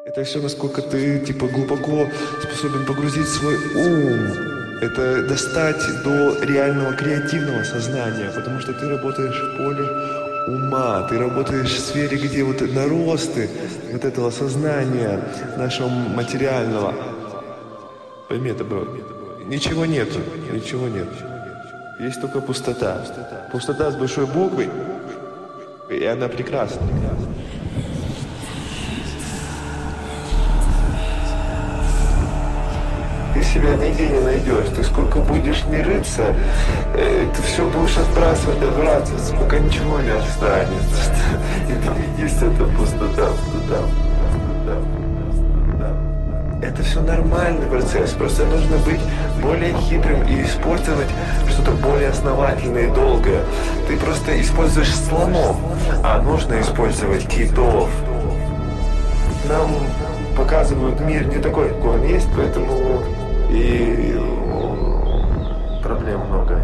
Это все, насколько ты, глубоко способен погрузить свой ум. Это достать до реального креативного сознания, потому что ты работаешь в поле ума, ты работаешь в сфере, где вот наросты вот этого сознания нашего материального. Пойми это, бро. Ничего нету. Есть только пустота. Пустота с большой буквы, и она прекрасна. Ты себя нигде не найдешь. Ты сколько будешь не рыться, ты все будешь отбрасываться, пока ничего не останется. И там есть эта пустота. Это все нормальный процесс. Просто нужно быть более хитрым и использовать что-то более основательное и долгое. Ты просто используешь слонов, а нужно использовать китов. Нам показывают мир не такой, какой он есть, поэтому и проблем много.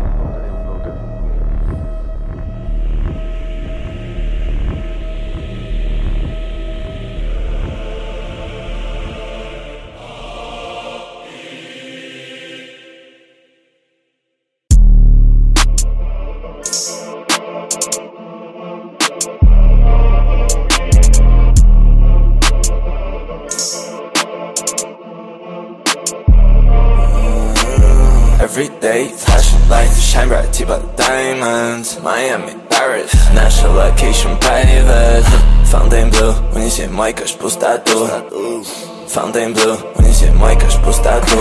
Everyday fashion life, shine bright типа diamonds. Miami, Paris, наша location private. Fountain blue, унеси мой кэш в пустоту. Fountain blue, унеси мой кэш в пустоту.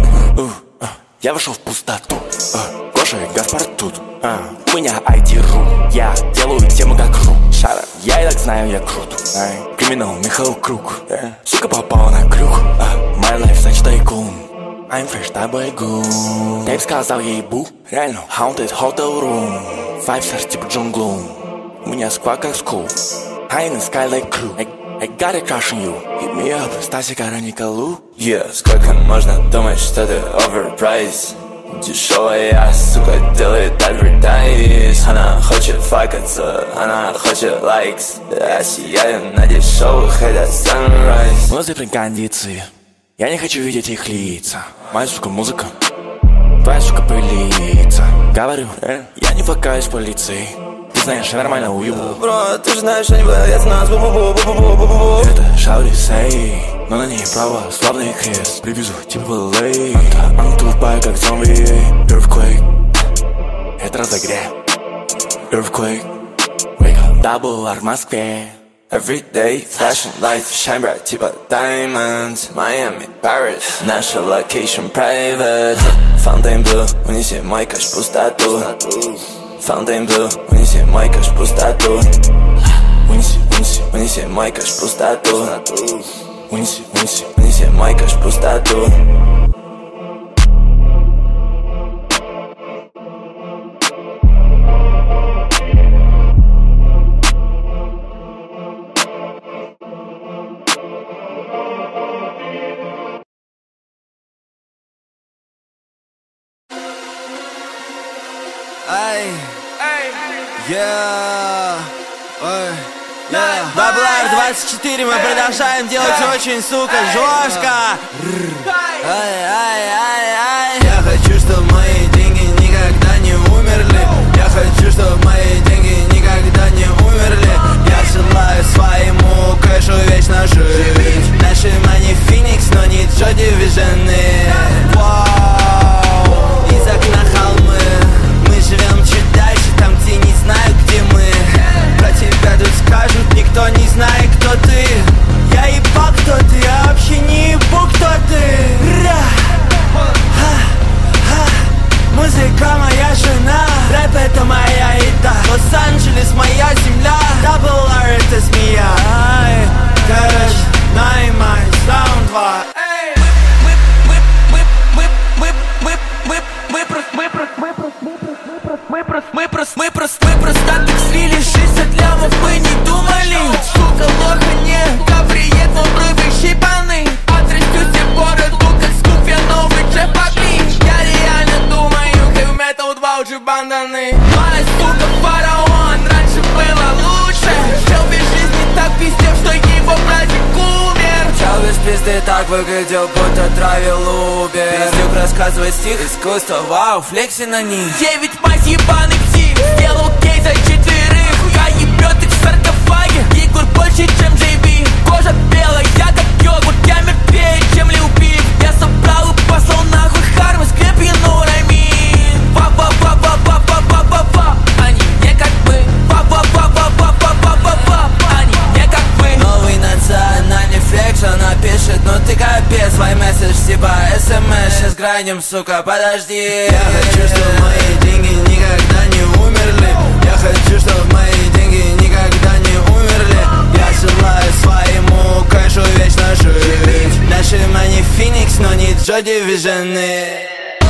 Я вошел в пустоту. Гоша и Гаспар тут. У меня ID-ру. Я делаю тему как ру. Шара, я и так знаю, я крут. Криминал Михаил Круг. Сука попала на крюк. My life such tycoon. I'm fresh, тобой гун. Тейп сказал ей бу. Реально, haunted hotel room. 5 stars типа Джон Глум. У меня сквад как скул. I in the sky like crew. I got a crush on you. Hit me up, Стасик Ароникалу. Yeah, сколько можно думать, что ты overpriced. Дешевая, сука, делает advertise. Она хочет факаться, она хочет likes. Я сияю на дешевых, это sunrise. Возле при кондиции. Я не хочу видеть их лица. Моя, сука, музыка. Твоя, сука, пылится. Говорю, я не факаюсь полицией. Ты знаешь, я нормально уебу. Бро, ты же знаешь, они боятся нас. Это шаури сей. Но на ней право, славный крест. Привезу типа лей. Она тупая, как зомби. Earthquake. Это разогрев. Earthquake. Wake up, double R в Москве. Everyday fashion life, shine bright типа diamonds. Miami, Paris, наша location private. Fountain blue, унеси мой кэш в пустоту. Fountain blue, унеси мой кэш в пустоту. Унеси мой кэш в пустоту. Унеси мой кэш в пустоту. Баблар 24, мы продолжаем делать очень, сука, жестко. Я хочу, чтобы мои деньги никогда не умерли. Я хочу, чтобы мои деньги никогда не умерли. Я желаю своему кэшу вечно жить. Наши мани Феникс, но не Джо Дивижены. Из окна холмы. Мы живем чуть дальше, там, где не знают, где мы. Про тебя тут скажут, никто не знает, кто ты. Я ебал, кто ты, я вообще не ебу, кто ты. как выглядел, будто травил Убер. Пиздюк рассказывает стих, искусство, вау, флекси на них. 9 мать ебаный псих, сделал кейс за 4. Хуя ебет их в саркофаге, Егор больше, чем JB. Кожа белая, как йогурт, я мертвее, чем Лил Пип. Я собрал и послал нахуй Харви, скрепину Рамин. Па-па-па-па-па-па-па-па-па. Они не как мы. Па-па-па-па-па-па-па-па. Они не как мы. Новый национальный флекс, она пишет, ну ты капец. Свой месседж типа СМС, сейчас граним, сука, подожди. Я хочу, чтобы мои деньги никогда не умерли. Я хочу, чтобы мои деньги никогда не умерли. Я желаю своему кэшу вечно жить. Наши мани Феникс, но не Джо Дивижены.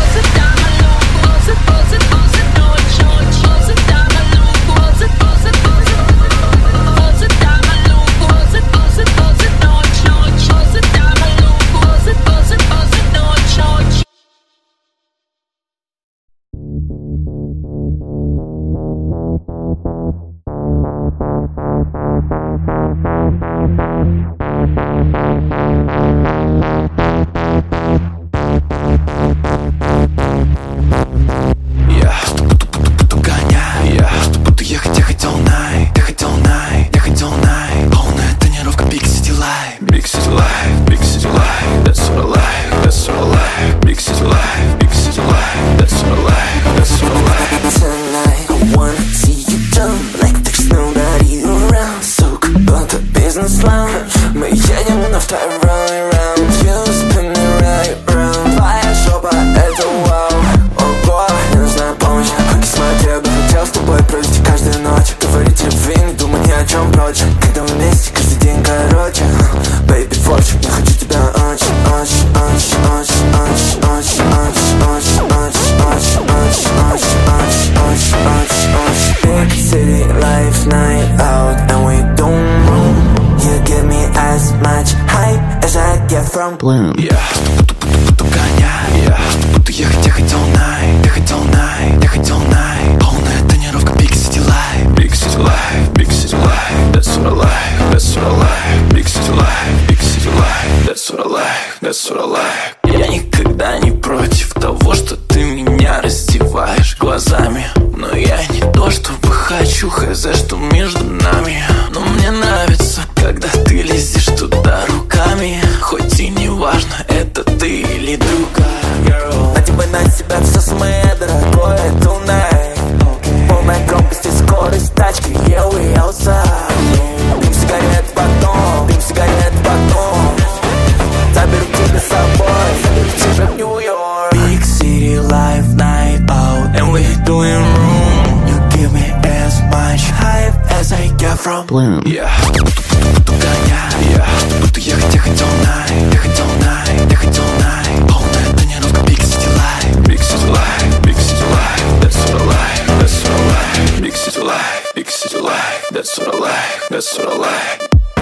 Мы едем на второй раунд. You spin me right round. Твоя жопа это вау. Ого, мне нужна помощь. Хуки смотри, я бы хотел с тобой провести каждую ночь. Говорить любви, не думать ни о чем прочем. Когда мы вместе, каждый день короче. Baby, творчик, я хочу тебя очень, очень, очень, очень, очень, очень, очень, очень, очень, очень, очень, очень, очень, очень, очень. Big city life, night out, and we don't move. You give me as much hype as I get from Bloom. Я буду гонять. Будто я хотел night. Я хотел night, я хотел night. Полная тонировка Big City Life. Big City Life, Big City Life. That's what I like, that's what I like. Big City Life, Big City Life. That's what I like, that's what I like. Я никогда не против того, что ты меня раздеваешь глазами. Но я не то, чтобы хочу, хз, что между нами. Но мне нравится, когда ты лезешь туда руками. Хоть и не важно, это ты или другая. Надевай на себя все самое дорогое tonight. Полная громкость и скорость тачки, yeah, we outside. Дым сигарет потом, дым сигарет потом. Заберу тебя с собой, заберу тебя в Нью-Йорк. Big city life, night out, and we doing room. You give me as much hype as I get from Bloom. Yeah, буду гонять. Будто я хотел night. Я хотел night, я хотел night. Полная тонировка Big City Life. Big City Life, Big City Life. That's what I like, that's what I like. Big City Life, Big City Life. That's what I like, that's what I like.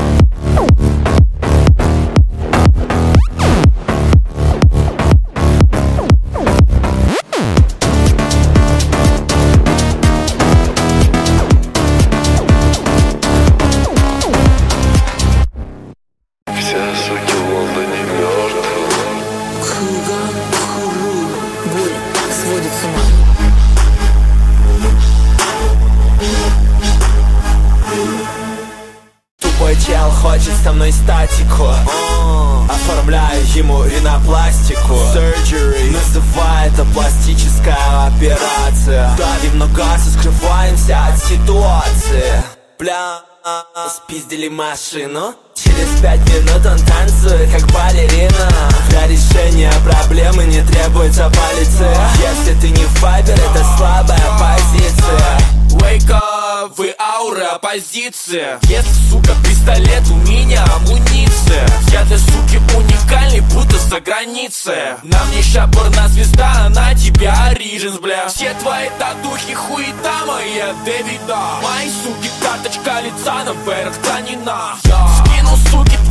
Чел хочет со мной статику. Оформляю ему ринопластику. Surgery, называй это пластическая операция. Давим на газ и скрываемся от ситуации. Бля, спиздили машину. Через 5 минут он танцует, как балерина. Для решения проблемы не требуется полиция. Если ты не файбер, это слабая позиция. Wake up, вы аура оппозиция. Если, сука, пистолет, у меня амуниция. Я для суки уникальный, будто за границей. На мне ща порнозвезда, а на тебя ориженс, бля. Все твои татухи хуета моя Дэвида. Мои суки, карточка лица наверх тонена. Скинул, суки,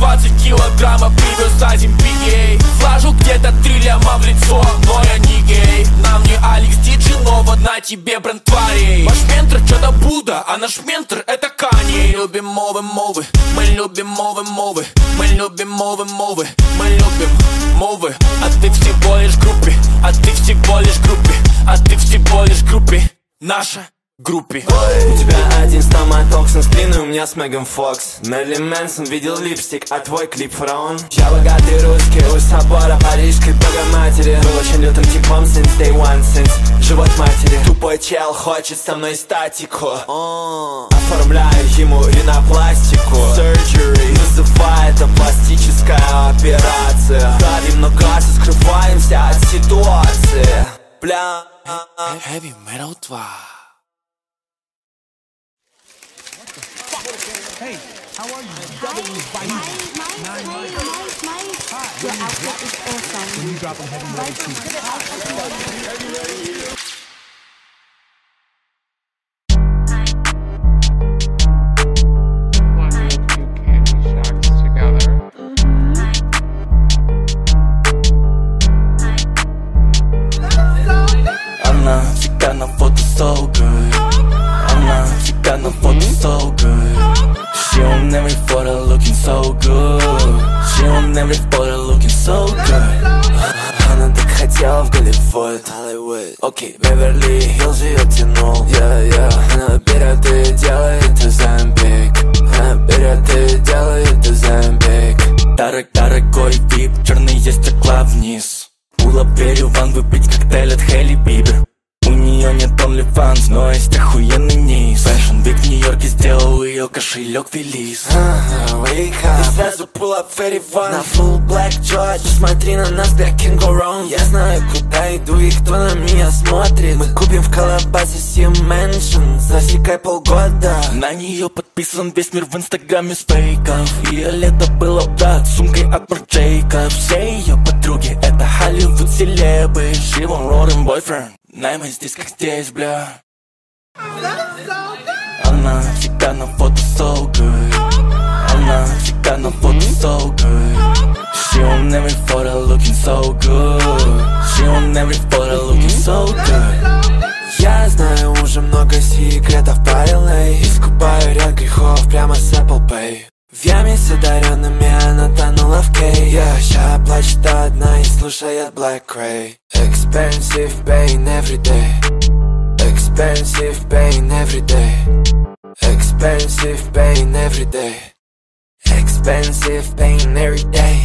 20 килограммов привез за Зимбигей. Вложу где-то 3 ляма в лицо, но я не гей. Нам не Алекс Диджи, но вот на тебе бренд тварей. Ваш ментор что-то Будда, а наш ментор это Канье. Мы любим мовы, мы любим мовы. Мы любим мовы, мы любим мовы. А ты всего лишь группе, а ты всего лишь группе, а ты всего лишь группе. Наша группе. У тебя один стоматоксин, сплин, у меня с Меган Фокс. Мерлин Мэнсон видел липстик, а твой клип фараон. Я богатый русский, у собора парижской Богоматери. Был очень лютым типом since day one, since живот матери. Тупой чел хочет со мной статику. Оформляю ему ринопластику. Surgery, называй это пластическая операция. Давим на газ и скрываемся от ситуации. Бля. Heavy Metal 2. Hey, how are you? Hi, your outfit is awesome. Can you drop a Heavy Metal 2? Она всегда на фото so good. Она всегда на фото so good. She on every photo looking so good. She on every photo looking so good. Она так хотела в Голливуд. Окей, Беверли-Хиллз ее тянул. Она берет и делает Оземпик. Она берет и делает Оземпик. Дорогой вип, черные стекла вниз. Улаберю ван выпить коктейль от Хейли Бибер. У нее нет OnlyFans, но есть охуенный низ. Fashion Week в Нью-Йорке сделал ее кошелек Велис. И сразу pull up very fun. На full black George, смотри на нас, there can go wrong. Я знаю, куда иду и кто на меня смотрит. Мы купим в Колобасе Sim Mansion, засекай полгода. На нее подписан весь мир в инстаграме с фейков. Ее лето было, брат, сумкой от Марджейка. Все ее подруги это Hollywood селебы. She won't roll them boyfriend. Найма здесь как здесь, бля. Она всегда на фото so good. Она всегда на фото so good. She on every photo looking so good. She on every photo looking so good. Я знаю уже много секретов по LA. Искупаю ряд грехов прямо с Apple Pay. В яме с одаренными она тонула в кей. Ща плачет одна и слушает Black Cray. Expensive pain every day. Expensive pain every day. Expensive pain every day. Expensive pain every day.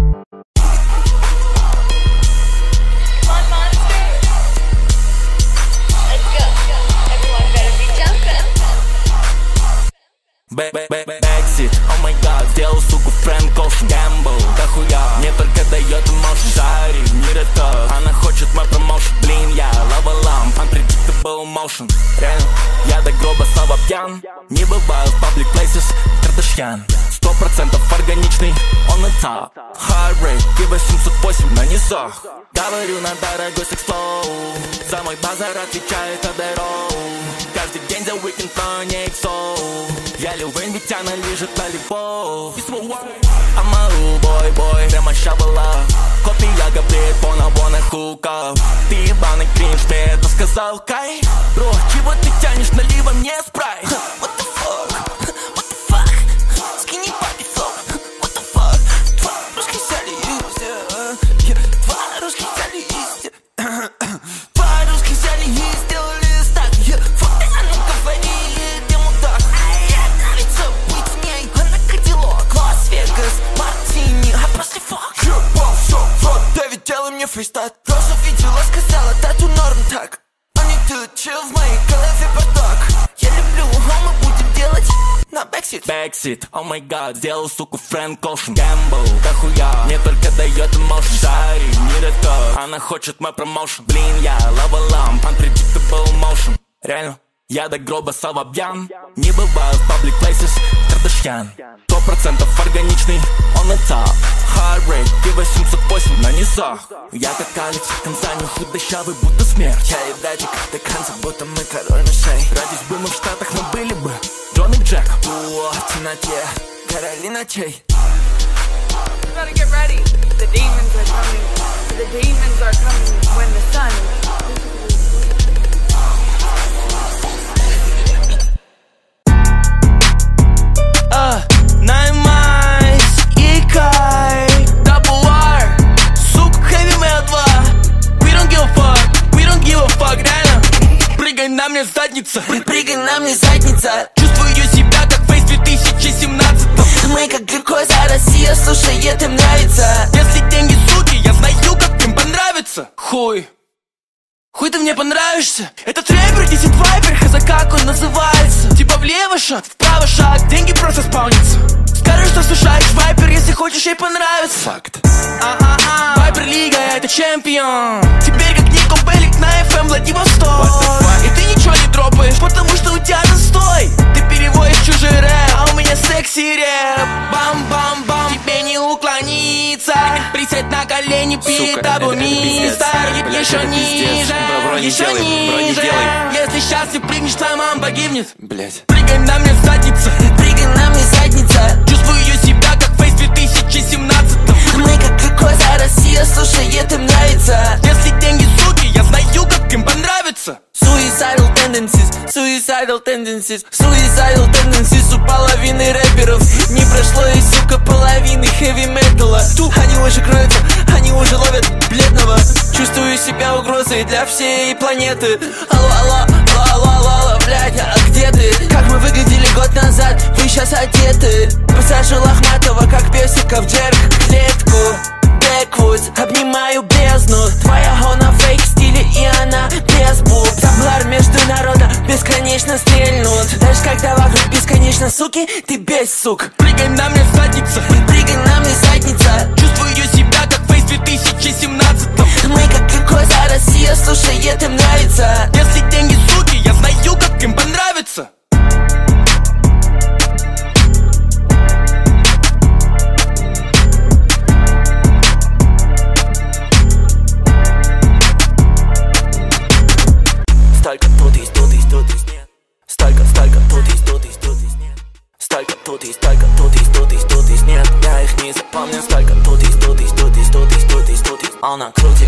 Backseat, oh my god, сделал суку Фрэнк Оушен Гэмбл. Да хуя, мне только дает эмоушен. Жари, мир это, она хочет мой промоушен. Блин, я лава ламп, unpredictable motion. Реально, я до гроба снова пьян. Не бываю в public places, Кардашьян. 100% органичный, on the top. Heart rate, G808 на низах. Говорю на дорогой секс-флоу. За мой базар отвечает Адероу. Каждый день за уикенд на XO. Я Лилвейн, ведь она лежит на любовь. Амару, бой, прямо ща была. Копия Габриэль, Бона Хука. Ты ебаный кринж, мне это сказал Кай. Бро, чего ты тянешь, налива мне спрайт. What the fuck, what the fuck. Скини папи флоу, what the fuck. Два русских взяли из, два русских взяли из. Два русских взяли и сделали стак. Fuck ты, а ну говори, где мудак. Нравится быть с ней, она Кадиллак, Лас-Вегас, Мартини, а после фак. Все, вот, Дэвид, делай мне фристайл. Просто видела, сказала, тату норм так. А не ты, чил в моей голове бардак. Я люблю, а мы будем делать на бэксит. Бэксит, о май гад, сделал суку Фрэнк Оушен Гэмбл. Да хуя, мне только дает эмоушен. Жари, мир это, она хочет мой промоушен. Блин, я лава ламп, unpredictable motion. Реально, я до гроба салабьян. Не бываю в public places, Кардашьян. 100% органичный, on the top. Heart rate, G808 на низах. Я как Алекс в Танзании, худощавый, будто смерть. Я и братик до конца, будто мы король мышей. Родись бы мы в Штатах, мы были бы Джон и Джек. В темноте, короли ночей. gotta get ready. The demons are coming. The demons are coming when the sun Nine Miles и Кай Double R, сука, Heavy Metal 2. We don't give a fuck, реально. Прыгай на мне задница, прыгай на мне задница. Чувствую себя как Фейс 2017. Мы как глюкоза, Россия слушает, им нравится. Если деньги суки, я знаю, как им понравится. Хуй ты мне понравишься. Этот рэпер 10 вайпер, хз, как он называется. Типа влево шаг, вправо шаг, деньги просто спаунятся. Скажи, что слушаешь вайпер, если хочешь ей понравится. Факт. Вайпер лига, это чемпион. Теперь как Нико Беллик на FM Владивосток. И ты ничего не дропаешь, потому что у тебя застой. Ты переводишь чужой рэп, а у меня секси рэп. Бам-бам-бам, тебе не уклониться. Присядь на колени перед тобой, мистер. Еще ниже, еще ниже. Если сейчас ты прыгнешь, твоя мама погибнет. Блять. Прыгай на мне задница, прыгай на мне задница. Чувствую себя как Фейс 2017. Мы как глюкоза, Россия слушает, им нравится. Если деньги суки, я знаю, как им понравится. Suicidal tendencies, suicidal tendencies, suicidal tendencies у половины рэперов. Не прошло и, сука, половины хэви-металла. Они уже кроются, они уже ловят бледного. Чувствую себя угрозой для всей планеты. Алло, блядь, а где ты? Как мы выглядели год назад, вы сейчас одеты. Посажу Лохматова, как песика в джерк-клетку. Backwoods, обнимаю бездну. Твоя гона фейк в стиле, и она без буб. Таблар международно бесконечно стрельнут. Даже когда вокруг бесконечно суки, ты без сук. Прыгай на мне задница, прыгай на мне задница. Чувствую себя как Фейс 2017. Мы как глюкоза, Россия слушает, им нравится. Если деньги суки, я знаю, как им понравится. Столько тутис, нет. Столько тутис, нет. Я их не запомню. Столько тутис. Она крутит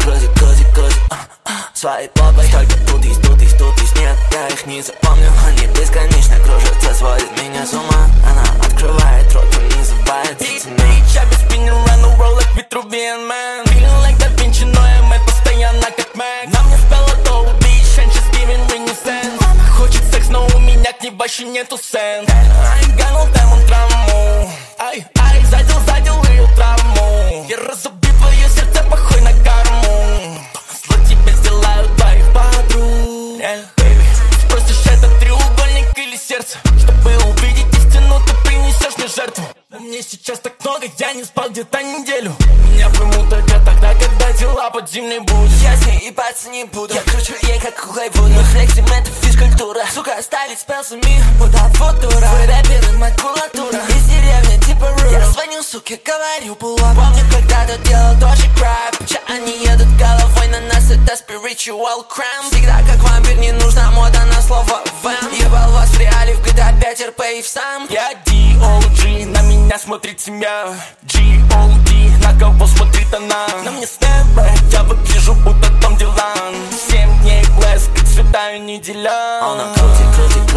своей попой. Столько тутис, нет. Я их не запомню. Они бесконечно кружатся, сводят меня с ума. Она открывает рот, он не забывает. Spinning around the world like Vitruvian man. Feeling like Da Vinci, но я мэтт постоянно как Мэг. На мне спела то убить, and she's giving me new sense. Хочет секс, но у меня к ней вообще нету сенс. I ганул тему травму. Ай, задел ее травму. Я разобью твое сердце, похуй на карму. Зло тебе сделаю твоих подруг. Baby, спросишь, это треугольник или сердце? Чтобы увидеть истину, ты принесешь мне жертву. Мне сейчас так много, я не спал где-то неделю. Меня поймут только тогда, когда дела под зимней будут. Я с ней ебаться не буду. Я кручу ей как куклой буду. Мы флексим, это физкультура. Сука, остались спелсами, будто футура. Вы рэперы, макулатура. Из деревни типа Руру. Я звоню, суке, говорю, пулап. Помню, когда-то делал тоже крап. Че они едут головой на нас, это spiritual crime. Всегда как вампир, не нужна мода на слово вам. Ебал вас в реале, в GTA 5 РП и в сам. Я D.O.G, на меня смотрит семья. G.O.D, на кого смотрит она? На мне снэпбэк, я выгляжу, будто Том Дилан. 7 дней блеск, как святая неделя. Она крутит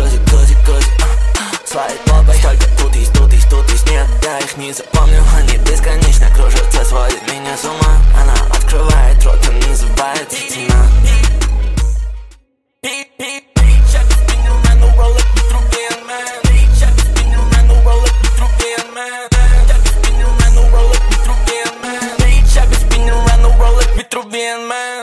своей попой. Столько тутис, нет. Я их не запомню. Они бесконечно кружатся, сводят меня с ума. Она открывает рот, он не забывает цена. Vitruvian man.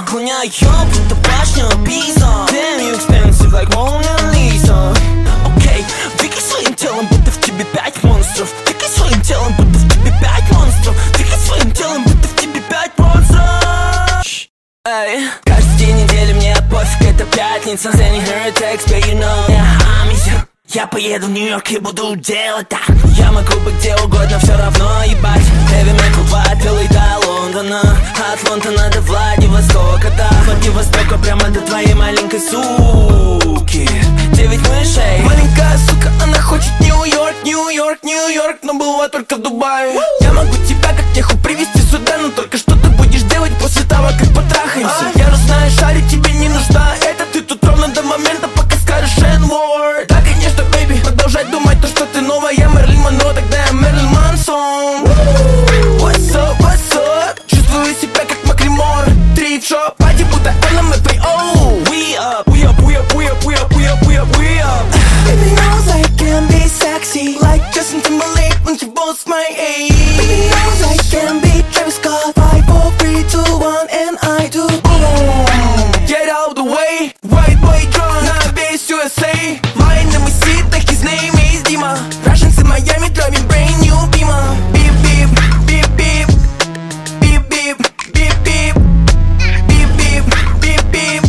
хуйня, будто башня Пиза. Damn, you expensive like Mona Lisa. Окей, двигай своим телом, будто в тебе 5 монстров. Двигай своим телом, будто в тебе 5 монстров. Двигай своим телом, будто в тебе 5 монстров. Эй, каждый день недели мне пофиг, это пятница. Sending her a text, but you know I'm easy. Я поеду в Нью-Йорк и буду делать так. Я могу быть где угодно, все равно ебать. Heavy metal вапил и до Лондона. От Лондона до Владивостока, да. Владивостока прямо до твоей маленькой суки. 9 мышей. Маленькая сука, она хочет Нью-Йорк, Нью-Йорк, Нью-Йорк, но была только в Дубае. Я могу тебя как теху привезти сюда, но только что ты будешь делать после того, как потрахаемся. Я знаю, шарить тебе не нужна. Это ты тут ровно до момента, пока скажешь N-word. Да, конечно, baby, продолжать думать то, что ты новая Мерлин Монро, тогда я Мерлин Мансон. What's up, what's up? Чувствую себя как Макримор. Три в шоу, пати, будто LMFAO. We up, we up, we up, we up, we up, we up, we up, we up. Baby knows I can be sexy, like Justin Timberlake when he was my age. Baby knows I can be Travis Scott, 5, 4, 3, 2, 1, and I do. Boom. Get out the way, white boy drunk, на весь USA. My name is Sid, his name is Dima. Russians in Miami driving brand new Beamer. Beep beep, beep beep, beep beep, beep beep, beep beep, beep beep,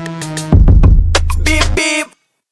beep beep.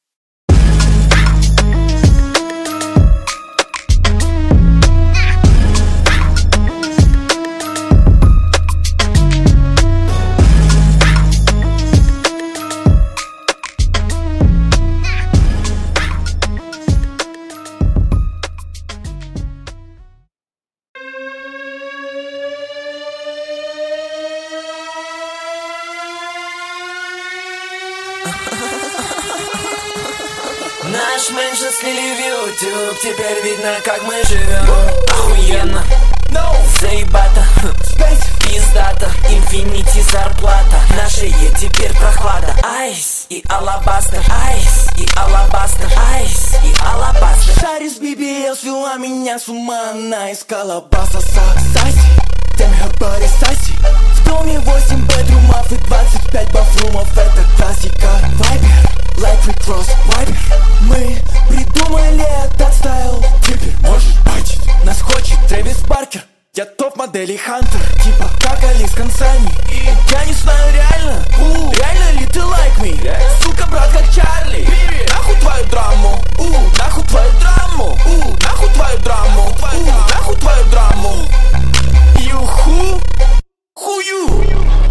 Наш меньше слили в YouTube, теперь видно, как мы живем. Охуенно, заебато, пиздата, инфинити зарплата. Наша теперь прохлада. Айс и алабастер, айс и алабастер, айс и алабастер. Шарис BBL свела меня с ума, она искала баса саси. Damn her body sassy. В доме 8 бедрумов и 25 бафрумов. Это классика. Вайбер, like Rick Ross, Вайбер. Мы придумали этот стайл. Теперь можешь бачить. Нас хочет Трэвис Баркер. Я топ-модели Хантер. Типа как Алис Консани. И я не знаю реально. Реально ли ты like me? Сука, брат, как Чарли. Нахуй твою драму. Нахуй твою драму. Нахуй твою драму. Нахуй твою драму. You who? Who you?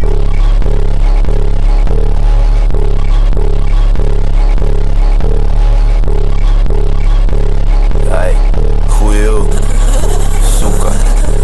Ай, хую, сука.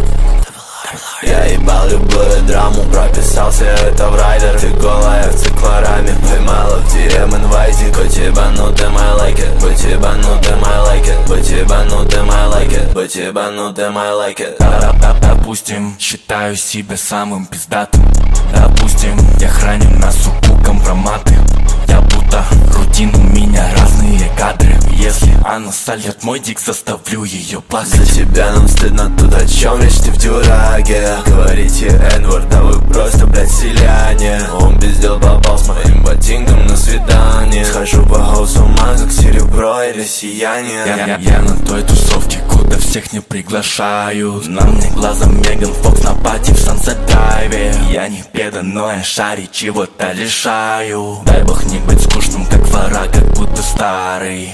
Я ебал любую драму, прописался это в райдер. Ты голая в циклораме, поймала в DM инвайте. Быть ебанутым, I like it. Быть ебанутым, I like it. Быть ебанутым, I like it. Быть ебанутым, I like it. Допустим, считаю себя самым пиздатым. Допустим, я храню на суку компроматы. Я будто рутин, у меня разные кадры. Если она сольет мой дик, заставлю ее плакать. За тебя нам стыдно, тут о чем речь, ты в дюраге. Говорите N-word, а вы просто, блядь, селяне. Он без дел попал с моим ботинком на свидание. Схожу по хаусу ума, как серебро и россияне. Я на той тусовке, куда всех не приглашаю. На мне глазом Меган Фокс на пати в Сансет Драйве. Я не педа, но я шарить чего-то лишаю. Дай бог не быть скучным, как вора, как будто старый.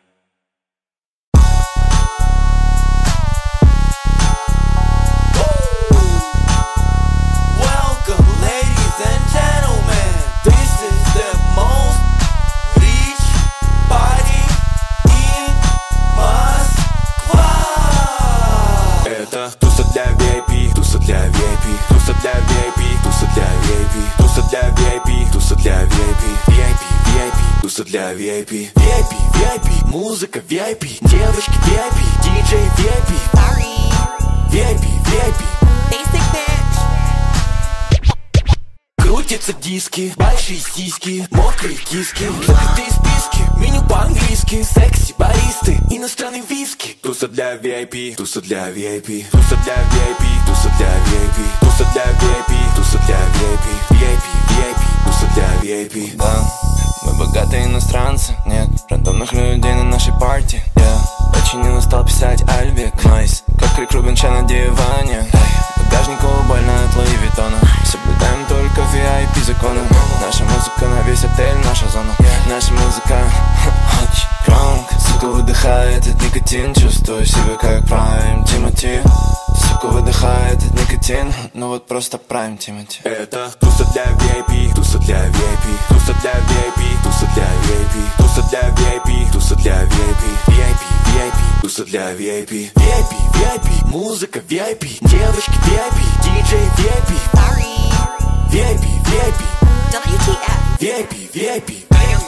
Туса для VIP, туса для VIP, туса для VIP, туса для VIP, туса для VIP, туса для VIP, VIP, VIP, туса для VIP, VIP, VIP, музыка VIP, девочки VIP, DJ VIP, VIP, VIP, Basic bitch. крутятся диски, большие сиськи, мокрые киски, закрытые списки, меню по-английски, секси, Борис. Туристы, иностранный виски. Туса для VIP, туса для VIP, туса для VIP, туса для VIP, туса для VIP, туса для VIP, VIP, VIP, туса для VIP. Да, мы богатые иностранцы, нет рандомных людей на нашей парте. Починил и стал писать Альбик, найс, как Крик Рубинча на диване. Багажнику больно от Луи Виттона. Соблюдаем только VIP законы. Наша музыка на весь отель, наша зона. Наша музыка очень громко. Сука, выдыхает этот никотин. Чувствую себя как Прайм Тимоти. Сука, выдыхает этот никотин. Ну вот просто Прайм Тимоти. Это туса для VIP, туса для VIP, туса для VIP, туса для VIP, туса для VIP, туса для VIP, VIP, VIP, туса для VIP, VIP, VIP, музыка VIP, девочки VIP, диджей VIP, VIP, VIP, WTF. VIP, VIP.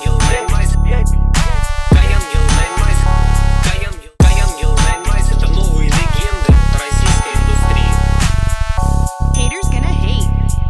Это новые легенды российской индустрии. Haters gonna hate.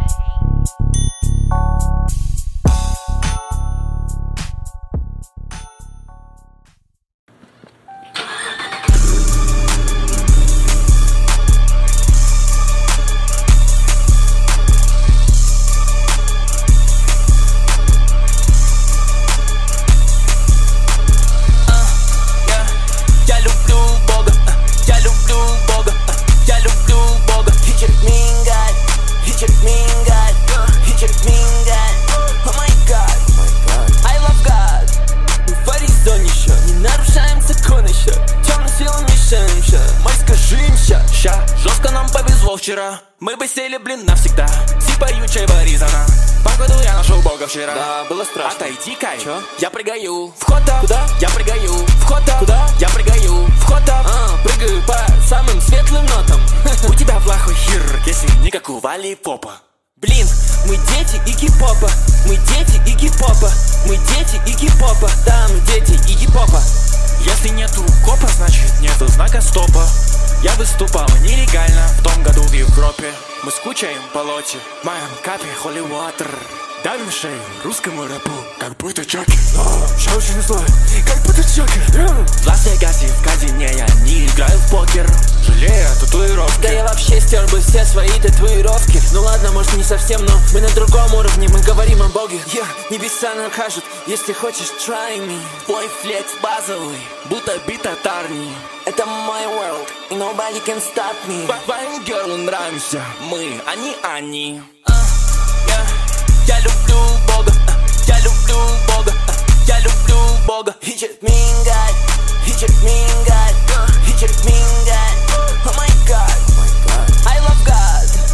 Жестко нам повезло вчера. Мы бы сели, блин, навсегда. Типа ючего Аризона. Походу я нашел Бога вчера. Да, было страшно. Отойди-ка, я прыгаю. Вход там, куда? Я прыгаю. Вход там, куда? Я прыгаю. Вход там, прыгаю по самым светлым нотам. У тебя плохой хир, если никакого липопа. Блин, мы дети и гип-попа. Мы дети и гип-попа. Мы дети и гип-попа. Да, мы дети и гип-попа. Если нету копа, значит нету знака стопа. Я выступал нелегально в том году в Европе. Мы скучаем по лоте, в моем капе holy water. Давим шею русскому рэпу, как будто Джокер. Ща очень злой, как будто Джокер. В Лас-Вегасе, в казине я не играю в покер, жалею о татуировке. Да я вообще стер бы все свои татуировки. Ну ладно, может не совсем, но мы на другом уровне. Мы говорим о Боге. Небеса накажут, если хочешь try me. Твой флекс базовый, будто бит татарни. Это my world, и nobody can stop me. Твоим герлам нравимся мы, а не они. Я люблю Бога, я люблю Бога, я люблю Бога. He just mean God, he just mean God, he just mean God. Oh my God, I love God.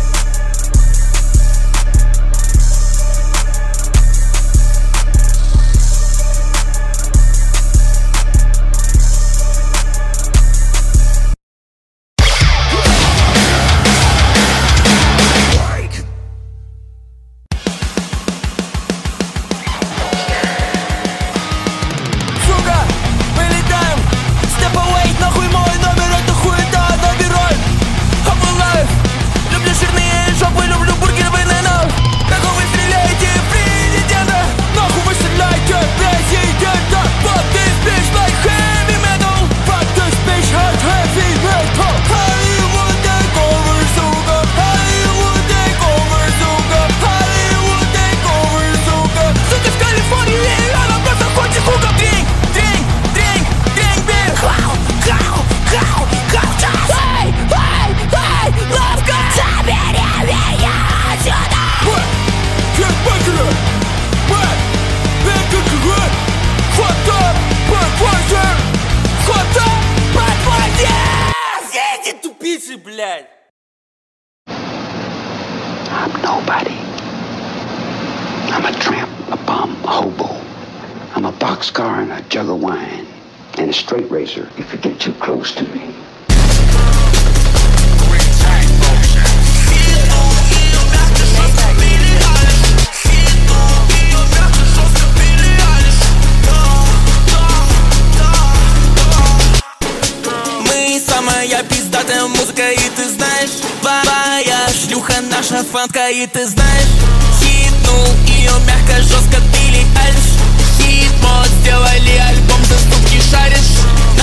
I'm nobody. I'm a tramp, a bum, a hobo. I'm a boxcar and a jug of wine and a straight razor if you get too close to me. Самая пиздатая музыка, и ты знаешь, твоя шлюха наша фанка, и ты знаешь, хитнул ее мягко, жестко Билли Айлиш. Хит-мод, сделали альбом, за ступки шаришь.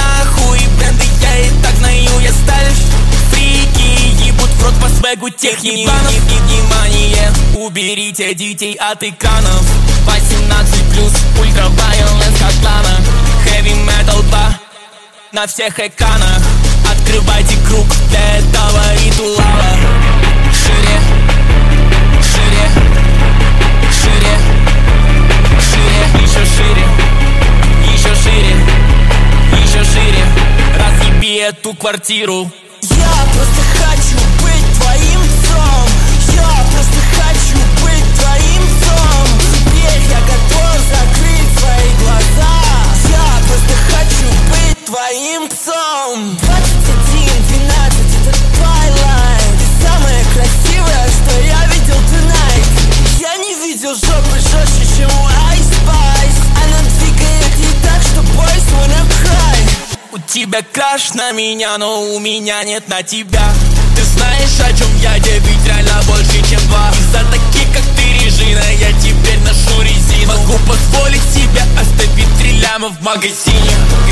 тех ебанов. Внимание, уберите детей от экранов. 18+, ультравайоленс Котлана. Heavy Metal 2 на всех экранах. Открывайте круг для этого ритуала. Шире, шире, шире, шире, еще шире, еще шире, еще шире. Разъеби эту квартиру. Я просто хочу быть твоим псом. Я просто хочу быть твоим псом. Теперь я готов закрыть свои глаза. Я просто хочу быть твоим псом. 21-12, это Twilight. Ты самая красивая, что я видел tonight. Я не видел жопы жестче, чем у Ice Spice. Она двигает ей так, что boys wanna cry. У тебя краш на меня, но у меня нет на тебя. Ты знаешь, о чем я, тебе ведь реально больше, чем два. Из-за таких, как ты, Режина, я теперь ношу резину. Могу позволить себе оставить 3 ляма в магазине.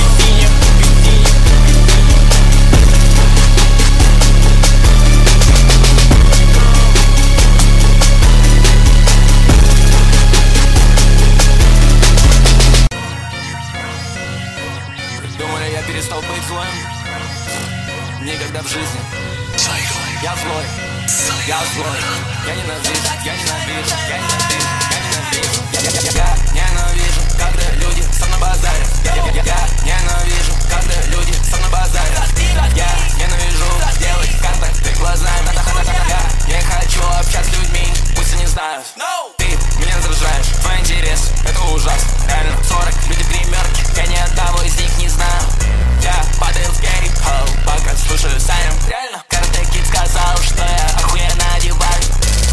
Думали, я перестал быть злым? Никогда в жизни. Я злой, я злой. Я ненавижу, я ненавижу, я ненавижу, я ненавижу. Я ненавижу, когда люди со мной базарят. Я ненавижу, когда люди со мной базарят. Я ненавижу делать контакты глазами. Я не хочу общаться с людьми, пусть они знают. Ты меня раздражаешь, твой интерес, это ужасно. Реально, 40 люди гримерки, я ни одного из них не знаю. Я падаю в кейп-холл, пока слушаю Саню. Реально, Карате Кид сказал, что я охуенно одеваюсь.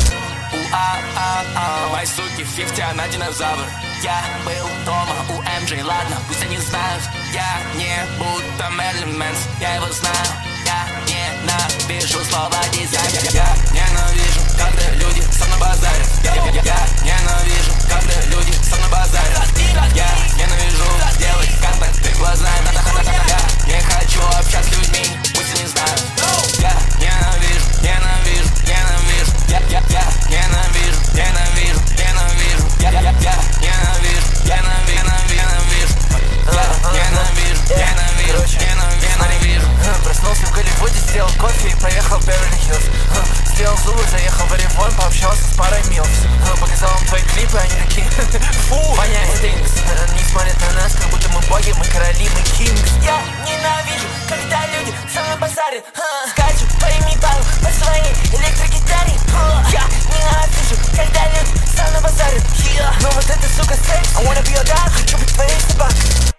Мои суки 50, она динозавр. Я был дома у MJ, ладно, пусть они знают. Я не будто Мерлин Мэнс, я его знаю. Я ненавижу слова дизайн. Я ненавижу, когда люди со мной базарят. Я ненавижу, когда люди со мной базарят. Я ненавижу делать контакты глазами. Я не хочу общаться с людьми, пусть они знают. Я ненавижу, ненавижу, ненавижу. Я ненавижу, ненавижу, ненавижу. Я ненавижу, ненавижу. Ненавижу, ненавижу, ненавижу. Проснулся в Голливуде, сделал кофе и поехал в Беверли-Хиллз. Сделал зубы, заехал в Оревон, пообщался с парой милс. Показал им твои клипы, они такие фу, воняет Стрингс. Не смотрят на нас, как будто мы боги, мы короли, мы кингс. Я ненавижу, когда люди со мной базарят. Скачу по имитару, по своей электрогитаре. Я ненавижу, когда люди со мной базарят. Но вот это, сука, секс. I wanna be your dog, хочу быть твоей собакой.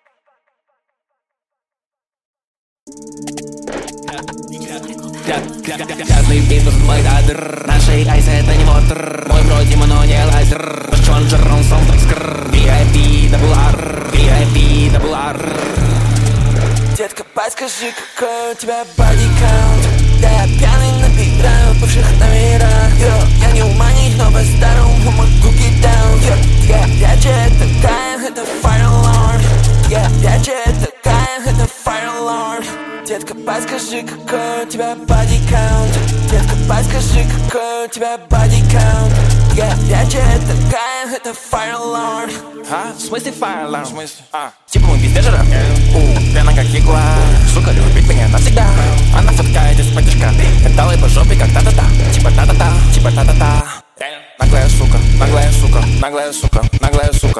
Грязный бит нужен мой дадр. Наши айсы это не мотор. Мой бро Дима, но не лазер. Джонджер, он сам так скр. VIP, дабл-ар, VIP, дабл-ар. Детка, подскажи, какой у тебя бодикаунт? Да я пьяный набираю бывших номера. Я не уманить, но по-старому могу get down. Я горячая такая, это fire alarm. Я горячая такая, это fire alarm. Детка, подскажи, какой у тебя бодикаунт? Детка, подскажи, какой у тебя бодикаунт? Я горячая такая, это fire alarm. В смысле fire alarm? В смысле? Типа мы без бежера? Пьяна как ягуар. Сука любит меня навсегда. Она фоткает из-под тяжка. Металлы по жопе как та-та-та. Типа та-та-та, типа та-та-та. Наглая сука, наглая сука, наглая сука, наглая сука.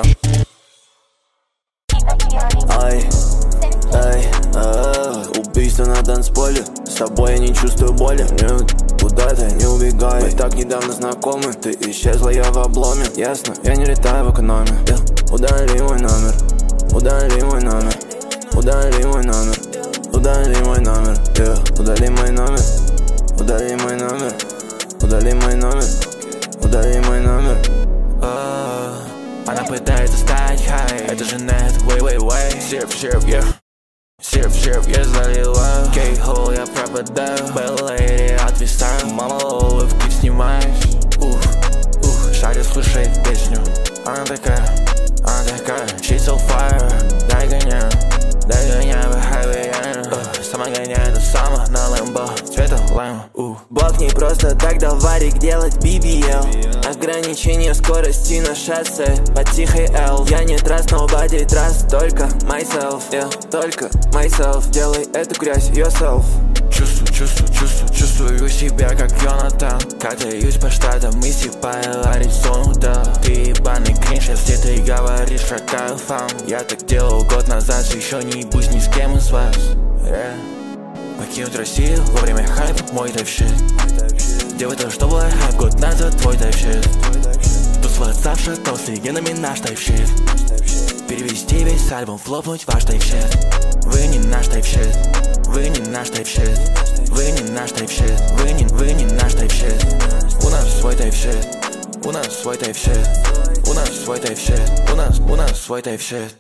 Ай, ай, убийство на танцполе. С тобой я не чувствую боли. Нет, куда-то не убегай. Мы так недавно знакомы. Ты исчезла, я в обломе. Ясно, я не летаю в экономе. Удали мой номер. Удали мой номер. Удали мой номер. Удали мой номер. Удали мой номер. Удали мой номер. Удали мой номер. Удали мой номер. Она пытается стать хай. Это же нет, way. Сироп, yeah. Сироп, я заливаю. Кейхол, я пропадаю. Bad lady, отвисаю. Мама, улыбки снимаешь. Шарит, слушай песню. Она такая, she's so fire. Дай гоня по хайвею. Сама Мама гоняет сама на Лэмбо, цвета лайма. Блок не просто так, даварик делать BBL. Ограничение скорости на шоссе по тихой L. Я не trust nobody, trust только myself. Только myself, делай эту грязь yourself. Чувствую себя как Йонатан. Катаюсь по штатам и сипаю Аризону, да. Ты ебаный кринж, если ты говоришь, шагаю фан. Я так делал год назад, еще не ебусь ни с кем из вас. Покинуть Россию во время хайпа, мой тайп-щит. Делай то, что было хайп год назад, твой тайп-щит. Тусоваться то с легендами наш тайп-щит. Перевести весь альбом, флопнуть ваш тайп-щит. Вы не наш тайп-щит. Вы не наш тайп-щит. Вы не наш тайп-щит. Вы не наш тайп-щит. У нас свой тайп-щит. У нас свой тайп-щит. У нас свой тайп-щит. У нас свой тайп-щит.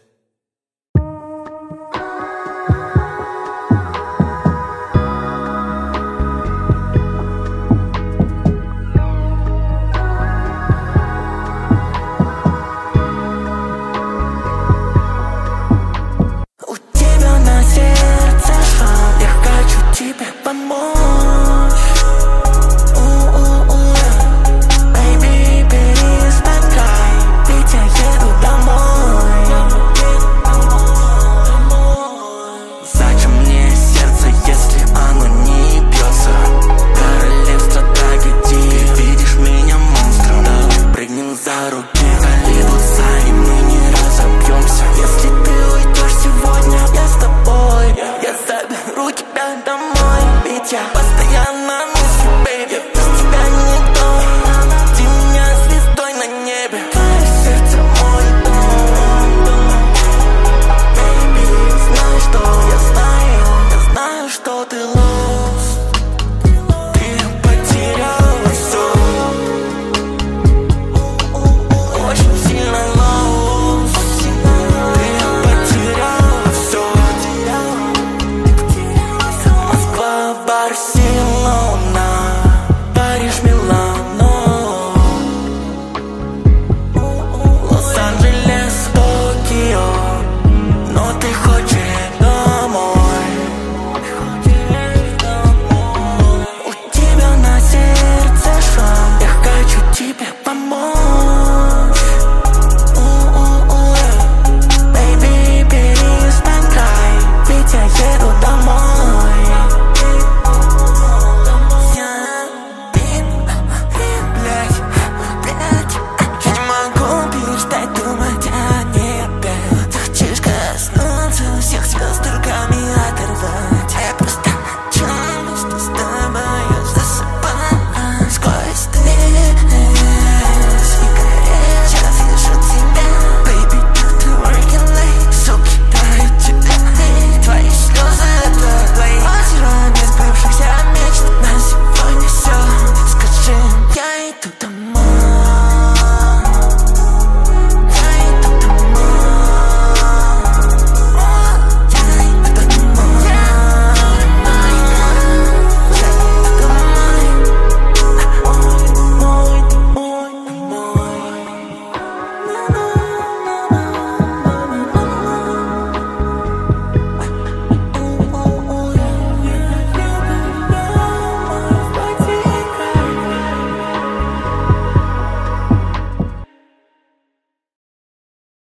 Домой, ведь я